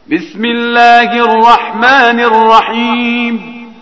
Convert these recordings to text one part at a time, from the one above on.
بسم الله الرحمن الرحيم.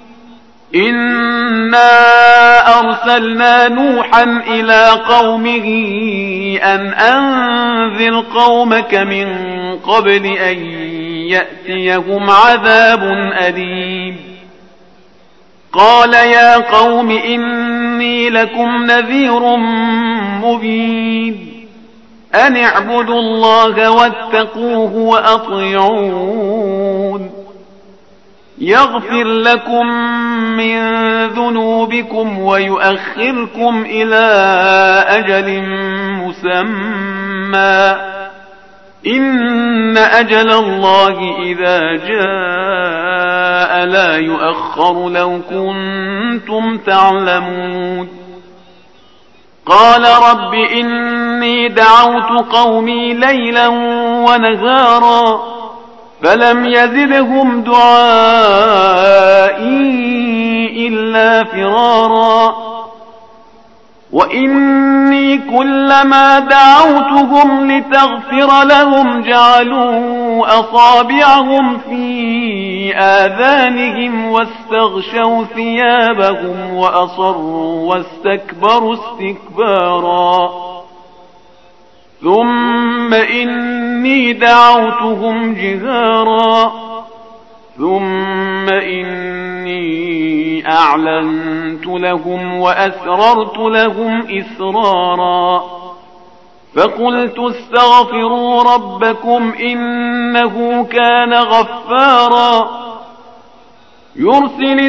إنا أرسلنا نوحا إلى قومه أن أنذر قومك من قبل أن يأتيهم عذاب أليم. قال يا قوم إني لكم نذير مبين. أن اعبدوا الله واتقوه وأطيعون. يغفر لكم من ذنوبكم ويؤخركم إلى أجل مسمى. إن أجل الله إذا جاء لا يؤخر لو كنتم تعلمون. قال رب إني دعوت قومي ليلا ونهارا فلم يزدهم دعائي إلا فرارا. وإني كلما دعوتهم لتغفر لهم جعلوا أصابعهم في آذانهم واستغشوا ثيابهم وأصروا واستكبروا استكبارا. ثم إني دعوتهم جهارا ثم إني أعلنت لهم وأسررت لهم إسرارا. فقلت استغفروا ربكم إنه كان غفارا يرسل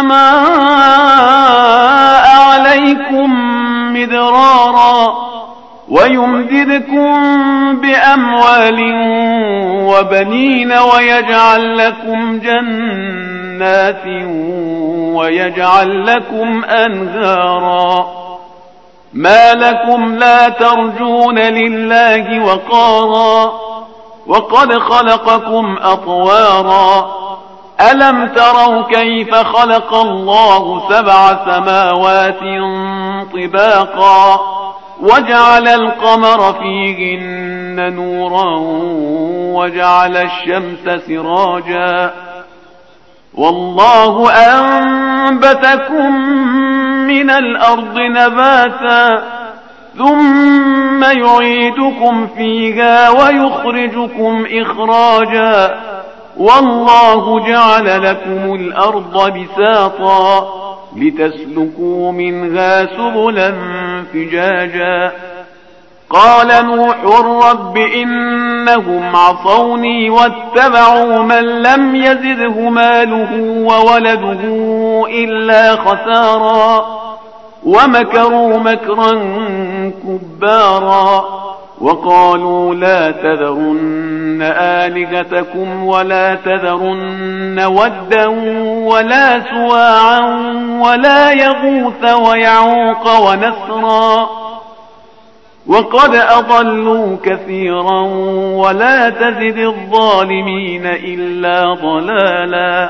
السماء عليكم مدرارا ويمددكم بأموال وبنين ويجعل لكم جنات ويجعل لكم أنهارا. ما لكم لا ترجون لله وقارا وقد خلقكم أطوارا. ألم تروا كيف خلق الله 7 سماوات طباقا وجعل القمر فيهن نورا وجعل الشمس سراجا. والله أنبتكم من الأرض نباتا ثم يعيدكم فيها ويخرجكم إخراجا. والله جعل لكم الأرض بساطا لتسلكوا منها سبلا فجاجا. قال نوح رب إنهم عصوني واتبعوا من لم يزده ماله وولده إلا خسارا ومكروا مكرا كبارا. وقالوا لا تذرن آلهتكم ولا تذرن ودا ولا سواعا ولا يغوث ويعوق ونسرا وقد أضلوا كثيرا ولا تزد الظالمين إلا ضلالا.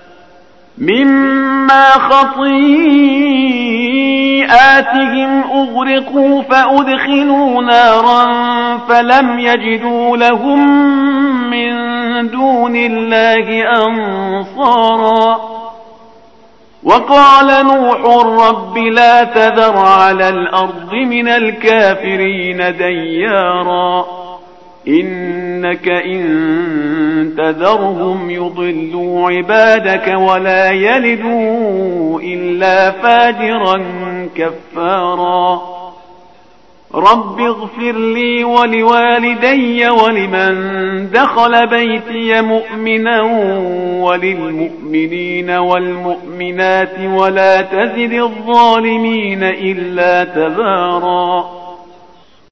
مما خطيئاتهم أغرقوا فأدخلوا نارا فلم يجدوا لهم من دون الله أنصارا. وقال نوح رب لا تذر على الأرض من الكافرين ديارا إنك إن تذرهم يضلوا عبادك ولا يلدوا إلا فاجرا كفارا. رب اغفر لي ولوالدي ولمن دخل بيتي مؤمنا وللمؤمنين والمؤمنات ولا تزد الظالمين إلا تبارا.